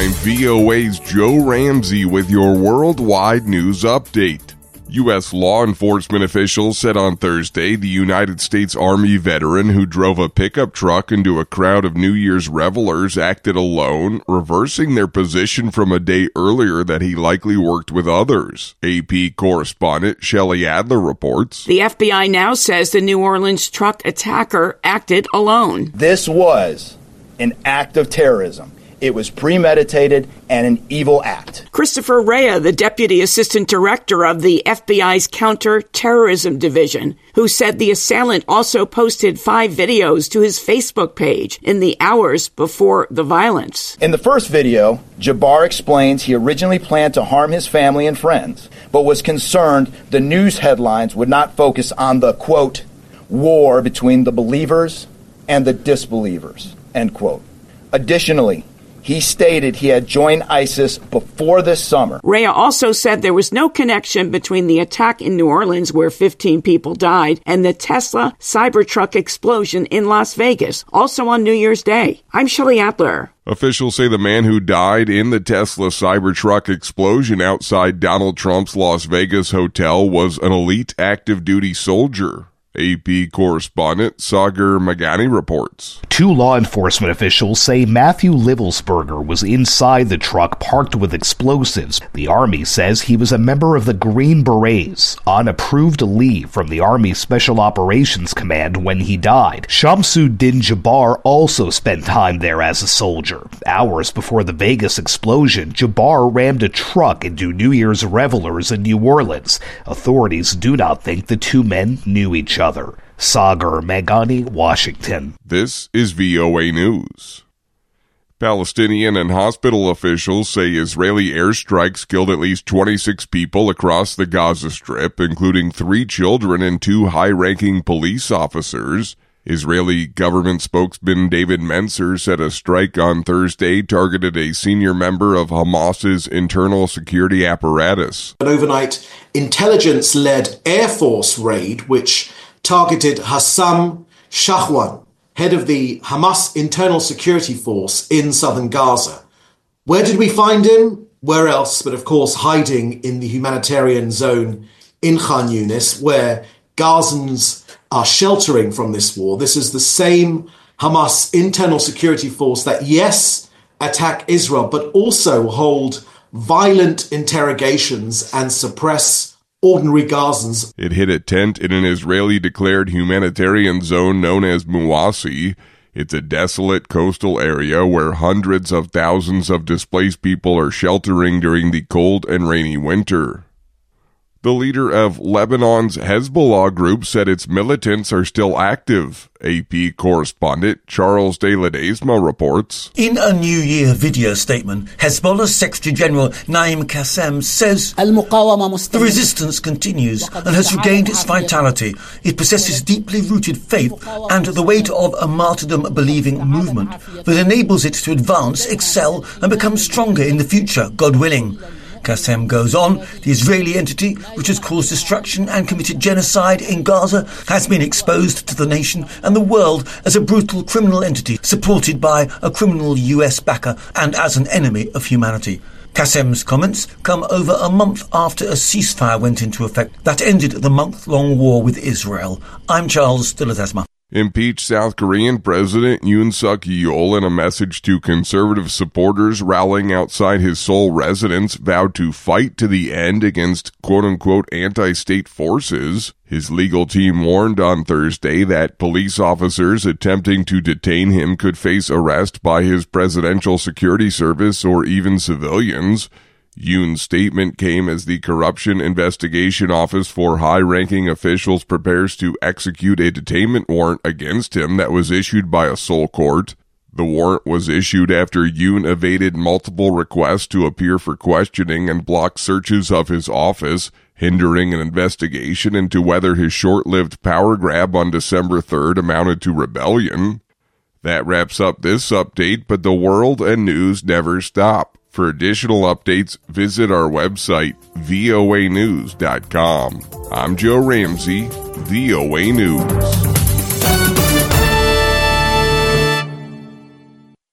I'm VOA's Joe Ramsey with your worldwide news update. U.S. law enforcement officials said on Thursday the United States Army veteran who drove a pickup truck into a crowd of New Year's revelers acted alone, reversing their position from a day earlier that he likely worked with others. AP correspondent Shelley Adler reports. The FBI now says the New Orleans truck attacker acted alone. This was an act of terrorism. It was premeditated and an evil act. Christopher Rea, the Deputy Assistant Director of the FBI's Counter-Terrorism Division, who said the assailant also posted 5 videos to his Facebook page in the hours before the violence. In the first video, Jabbar explains he originally planned to harm his family and friends, but was concerned the news headlines would not focus on the, quote, war between the believers and the disbelievers, end quote. Additionally, he stated he had joined ISIS before this summer. Rea also said there was no connection between the attack in New Orleans, where 15 people died, and the Tesla Cybertruck explosion in Las Vegas, also on New Year's Day. I'm Shelley Adler. Officials say the man who died in the Tesla Cybertruck explosion outside Donald Trump's Las Vegas hotel was an elite active duty soldier. AP correspondent Sagar Magani reports. 2 law enforcement officials say Matthew Livelsberger was inside the truck parked with explosives. The Army says he was a member of the Green Berets on approved leave from the Army Special Operations Command when he died. Shamsuddin Jabbar also spent time there as a soldier. Hours before the Vegas explosion, Jabbar rammed a truck into New Year's revelers in New Orleans. Authorities do not think the 2 men knew each other. Sagar Magani, Washington. This is VOA News. Palestinian and hospital officials say Israeli airstrikes killed at least 26 people across the Gaza Strip, including 3 children and 2 high-ranking police officers. Israeli government spokesman David Mencer said a strike on Thursday targeted a senior member of Hamas's internal security apparatus. An overnight intelligence-led Air Force raid which targeted Hassam Shahwan, head of the Hamas internal security force in southern Gaza. Where did we find him? Where else but, of course, hiding in the humanitarian zone in Khan Yunis, where Gazans are sheltering from this war. This is the same Hamas internal security force that, yes, attack Israel, but also hold violent interrogations and suppress ordinary Gazans. It hit a tent in an Israeli-declared humanitarian zone known as Muwasi. It's a desolate coastal area where hundreds of thousands of displaced people are sheltering during the cold and rainy winter. The leader of Lebanon's Hezbollah group said its militants are still active. AP correspondent Charles de Ledesma reports. In a New Year video statement, Hezbollah's Secretary General Naim Qassem says the resistance continues and has regained its vitality. It possesses deeply rooted faith and the weight of a martyrdom-believing movement that enables it to advance, excel and become stronger in the future, God willing. Qassem goes on, the Israeli entity, which has caused destruction and committed genocide in Gaza, has been exposed to the nation and the world as a brutal criminal entity supported by a criminal US backer and as an enemy of humanity. Qassem's comments come over a month after a ceasefire went into effect that ended the month-long war with Israel. I'm Charles de Ledesma. Impeached South Korean President Yoon Suk-yeol, in a message to conservative supporters rallying outside his Seoul residence, vowed to fight to the end against quote-unquote anti-state forces. His legal team warned on Thursday that police officers attempting to detain him could face arrest by his presidential security service or even civilians. Yoon's statement came as the Corruption Investigation Office for high-ranking officials prepares to execute a detainment warrant against him that was issued by a Seoul court. The warrant was issued after Yoon evaded multiple requests to appear for questioning and blocked searches of his office, hindering an investigation into whether his short-lived power grab on December 3rd amounted to rebellion. That wraps up this update, but the world and news never stop. For additional updates, visit our website, voanews.com. I'm Joe Ramsey, VOA News.